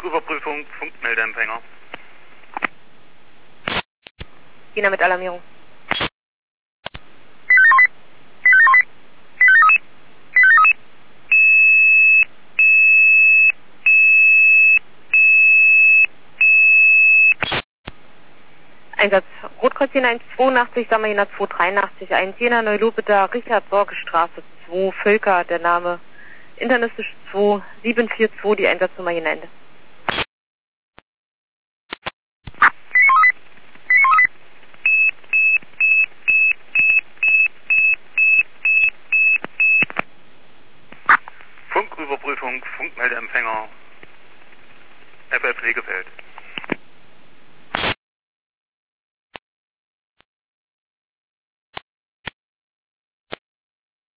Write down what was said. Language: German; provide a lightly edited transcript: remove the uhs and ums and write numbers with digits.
Funküberprüfung, Funkmeldeempfänger. China mit Alarmierung. Einsatz Rotkreuz Jena 182, Sammer Jena 283, 1 Jena Neulupita, Richard Sorgestraße 2, Völker, der Name internistisch 2742, die Einsatznummer Jena Ende. Funküberprüfung, Funkmeldeempfänger, FF Legefeld.